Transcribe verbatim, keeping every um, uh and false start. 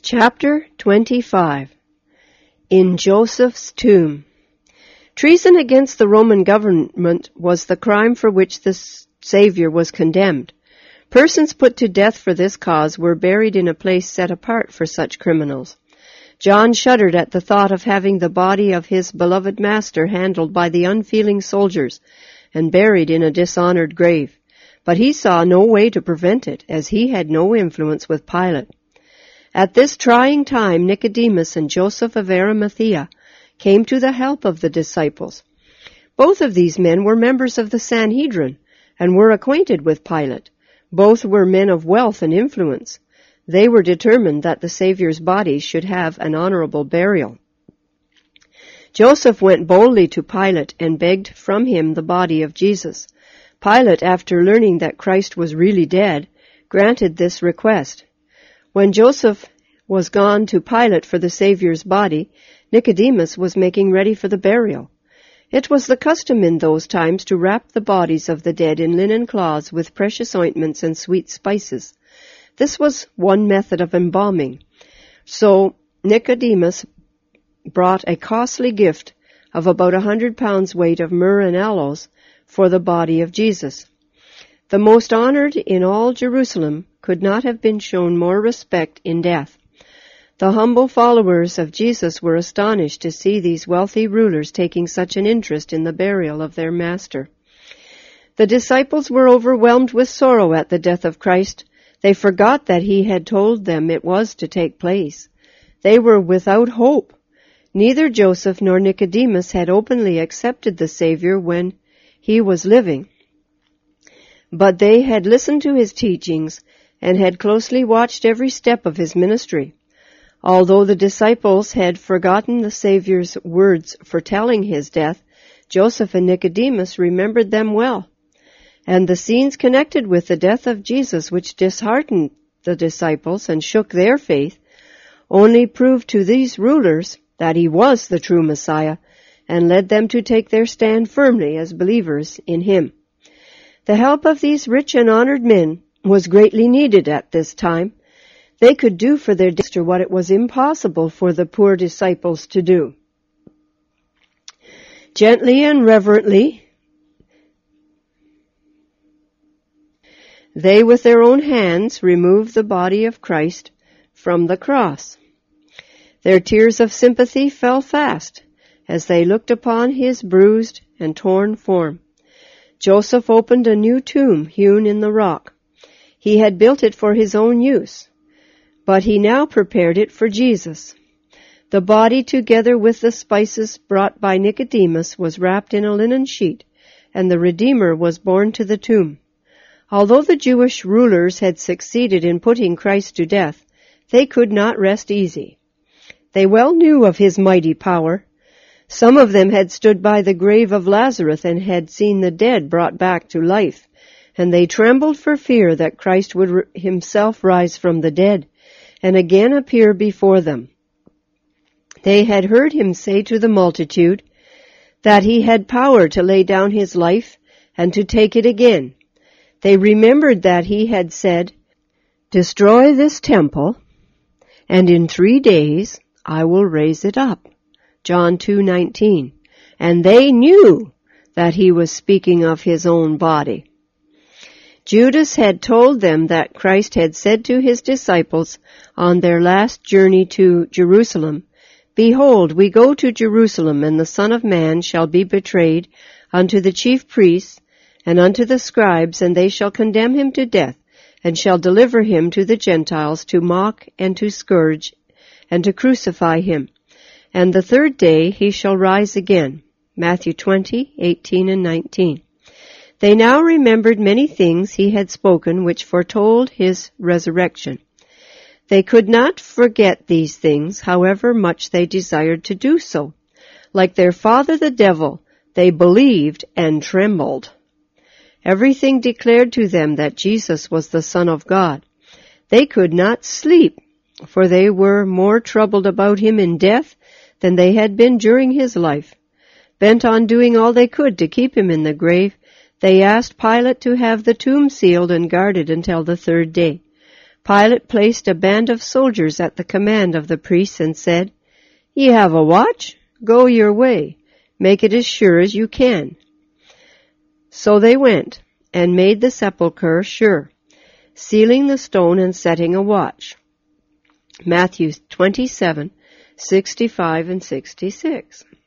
Chapter twenty-five. In Joseph's Tomb. Treason against the Roman government was the crime for which the Savior was condemned. Persons put to death for this cause were buried in a place set apart for such criminals. John shuddered at the thought of having the body of his beloved master handled by the unfeeling soldiers and buried in a dishonored grave. But he saw no way to prevent it, as he had no influence with Pilate. At this trying time, Nicodemus and Joseph of Arimathea came to the help of the disciples. Both of these men were members of the Sanhedrin and were acquainted with Pilate. Both were men of wealth and influence. They were determined that the Savior's body should have an honorable burial. Joseph went boldly to Pilate and begged from him the body of Jesus. Pilate, after learning that Christ was really dead, granted this request. When Joseph was gone to Pilate for the Savior's body, Nicodemus was making ready for the burial. It was the custom in those times to wrap the bodies of the dead in linen cloths with precious ointments and sweet spices. This was one method of embalming. So Nicodemus brought a costly gift of about a hundred pounds weight of myrrh and aloes for the body of Jesus. The most honored in all Jerusalem could not have been shown more respect in death. The humble followers of Jesus were astonished to see these wealthy rulers taking such an interest in the burial of their master. The disciples were overwhelmed with sorrow at the death of Christ. They forgot that he had told them it was to take place. They were without hope. Neither Joseph nor Nicodemus had openly accepted the Savior when he was living, but they had listened to his teachings and had closely watched every step of his ministry. Although the disciples had forgotten the Savior's words foretelling his death, Joseph and Nicodemus remembered them well. And the scenes connected with the death of Jesus, which disheartened the disciples and shook their faith, only proved to these rulers that he was the true Messiah and led them to take their stand firmly as believers in him. The help of these rich and honored men was greatly needed at this time. They could do for their master what it was impossible for the poor disciples to do. Gently and reverently, they with their own hands removed the body of Christ from the cross. Their tears of sympathy fell fast as they looked upon his bruised and torn form. Joseph opened a new tomb hewn in the rock. He had built it for his own use, but he now prepared it for Jesus. The body, together with the spices brought by Nicodemus, was wrapped in a linen sheet, and the Redeemer was borne to the tomb. Although the Jewish rulers had succeeded in putting Christ to death, they could not rest easy. They well knew of his mighty power. Some of them had stood by the grave of Lazarus and had seen the dead brought back to life, and they trembled for fear that Christ would r- himself rise from the dead and again appear before them. They had heard him say to the multitude that he had power to lay down his life and to take it again. They remembered that he had said, "Destroy this temple, and in three days I will raise it up." John two nineteen. And they knew that he was speaking of his own body. Judas had told them that Christ had said to his disciples on their last journey to Jerusalem, "Behold, we go to Jerusalem, and the Son of Man shall be betrayed unto the chief priests and unto the scribes, and they shall condemn him to death, and shall deliver him to the Gentiles to mock and to scourge and to crucify him. And the third day he shall rise again." Matthew twenty, eighteen and nineteen. They now remembered many things he had spoken which foretold his resurrection. They could not forget these things, however much they desired to do so. Like their father the devil, they believed and trembled. Everything declared to them that Jesus was the Son of God. They could not sleep, for they were more troubled about him in death than they had been during his life. Bent on doing all they could to keep him in the grave, they asked Pilate to have the tomb sealed and guarded until the third day. Pilate placed a band of soldiers at the command of the priests and said, "Ye have a watch? Go your way. Make it as sure as you can." So they went and made the sepulchre sure, sealing the stone and setting a watch. Matthew twenty-seven, sixty-five and sixty-six.